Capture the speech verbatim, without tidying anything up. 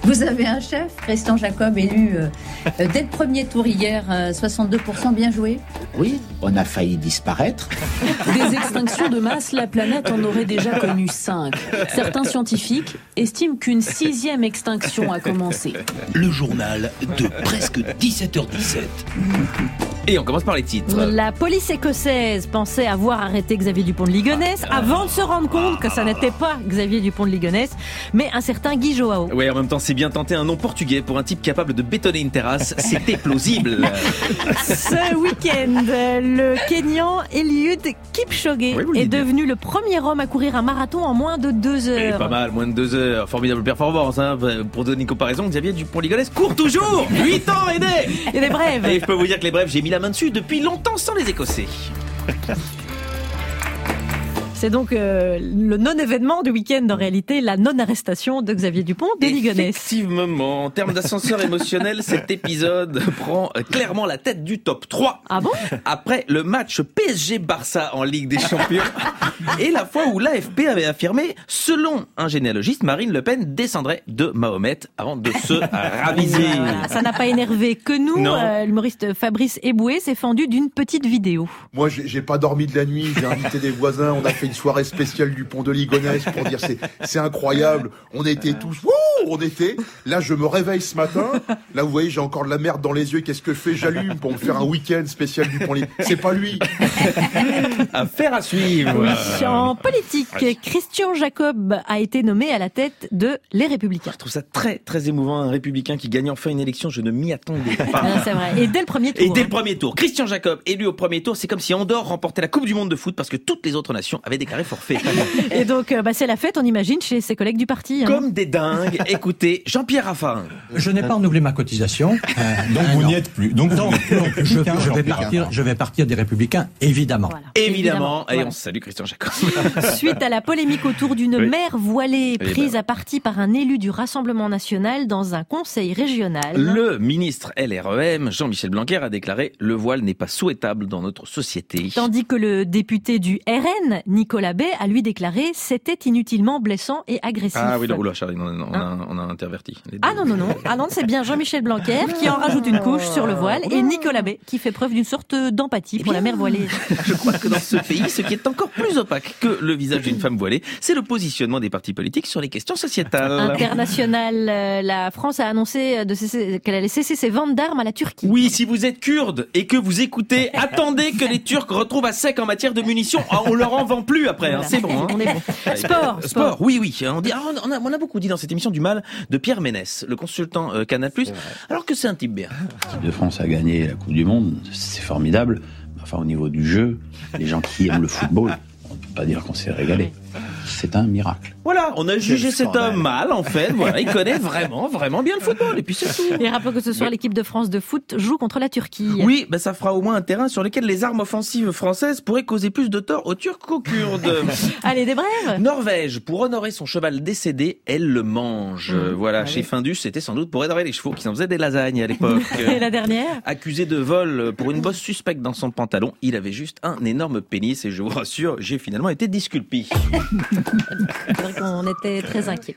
Vous avez un chef, Christian Jacob, élu euh, dès le premier tour hier, euh, soixante-deux pour cent, bien joué. Oui, on a failli disparaître. Des extinctions de masse, la planète en aurait déjà connu cinq. Certains scientifiques estiment qu'une sixième extinction a commencé. Le journal de presque dix-sept heures dix-sept. Et on commence par les titres. La police écossaise pensait avoir arrêté Xavier Dupont de Ligonnès avant de se rendre compte que ça n'était pas Xavier Dupont de Ligonnès, mais un certain Guy Joao. Ouais, en même temps, c'est bien tenté un nom portugais pour un type capable de bétonner une terrasse. C'était plausible. Ce week-end, le Kenyan Eliud Kipchoge oui, est devenu le premier homme à courir un marathon en moins de deux heures. Et pas mal, moins de deux heures. Formidable performance. Hein. Pour donner une comparaison, Xavier Dupont de Ligonnès court toujours. huit ans et des... Et des brèves. Et je peux vous dire que les brèves, j'ai mis la main dessus depuis longtemps sans les Écossais. C'est donc euh, le non-événement du week-end, en réalité, la non-arrestation de Xavier Dupont de Ligonnès. Effectivement, en termes d'ascenseur émotionnel, cet épisode prend clairement la tête du top trois. Ah bon ? Après le match P S G-Barça en Ligue des Champions et la fois où l'A F P avait affirmé, selon un généalogiste, Marine Le Pen descendrait de Mahomet avant de se raviser. Voilà, ça n'a pas énervé que nous. Euh, l'humoriste Fabrice Eboué s'est fendu d'une petite vidéo. Moi, j'ai, j'ai pas dormi de la nuit, j'ai invité des voisins, on a fait une soirée spéciale du pont de Ligonnès pour dire c'est c'est incroyable. On était tous, wouh, on était. Là, je me réveille ce matin. Là, vous voyez, j'ai encore de la merde dans les yeux. Qu'est-ce que je fais ? J'allume pour me faire un week-end spécial du pont Ligonnès. C'est pas lui. Affaire à suivre. Oui, en politique, Christian Jacob a été nommé à la tête de Les Républicains. Je trouve ça très très émouvant, un républicain qui gagne enfin une élection. Je ne m'y attendais pas. Ah, c'est vrai. Et dès le premier tour. Et dès hein. le premier tour, Christian Jacob élu au premier tour, c'est comme si Andorre remportait la Coupe du Monde de foot parce que toutes les autres nations avaient déclaré forfait. Et donc, bah, c'est la fête, on imagine, chez ses collègues du parti. Hein. Comme des dingues. Écoutez, Jean-Pierre Raffarin. Je n'ai pas renouvelé ma cotisation. Euh, donc vous n'y êtes plus. Donc, donc je, je vais partir. Je vais partir des Républicains, évidemment. Voilà. Évidemment. Et voilà. on salue Christian Jacob. Suite à la polémique autour d'une oui. mère voilée Et prise ben. à partie par un élu du Rassemblement national dans un conseil régional. Le ministre L R E M, Jean-Michel Blanquer, a déclaré « Le voile n'est pas souhaitable dans notre société ». Tandis que le député du R N, Nicolas Bay, a lui déclaré « C'était inutilement blessant et agressif ». Ah oui, là, oula, Charlie, non, non, on, a, on a interverti. Les deux. Ah non, non, non. Ah non, c'est bien Jean-Michel Blanquer qui en rajoute une couche sur le voile et Nicolas Bay qui fait preuve d'une sorte d'empathie Eh pour bien, la mère voilée. Je crois que dans ce pays, ce qui est encore plus opaque que le visage d'une femme voilée, c'est le positionnement des partis politiques sur les questions sociétales. International, euh, la France a annoncé de cesser, qu'elle allait cesser ses ventes d'armes à la Turquie. Oui, si vous êtes kurde et que vous écoutez, attendez que les Turcs retrouvent à sec en matière de munitions. Ah, on leur en vend plus après, Voilà. hein, c'est bon. Hein. On est bon. Sport, sport. Sport, oui, oui. On, dit, ah, on, a, on a beaucoup dit dans cette émission du mal de Pierre Ménès, le consultant euh, Canal+, alors que c'est un type bien. L'équipe de France a gagné la Coupe du Monde, c'est formidable. Enfin, au niveau du jeu, les gens qui aiment le football, on ne peut pas dire qu'on s'est régalé. C'est un miracle. Voilà, on a jugé Quel cet scandale. homme mal, en fait. Voilà, il connaît vraiment, vraiment bien le football. Et puis c'est tout. Et rappelons que ce soir, l'équipe de France de foot joue contre la Turquie. Oui, ben ça fera au moins un terrain sur lequel les armes offensives françaises pourraient causer plus de tort aux Turcs qu'aux Kurdes. Allez, des brèves. Norvège, pour honorer son cheval décédé, elle le mange. Mmh. Voilà, chez Findus, c'était sans doute pour honorer les chevaux qui en faisaient des lasagnes à l'époque. Et la dernière ? Accusé de vol pour une bosse suspecte dans son pantalon, il avait juste un énorme pénis et je vous rassure, j'ai finalement été disculpé. C'est vrai qu'on était très inquiets.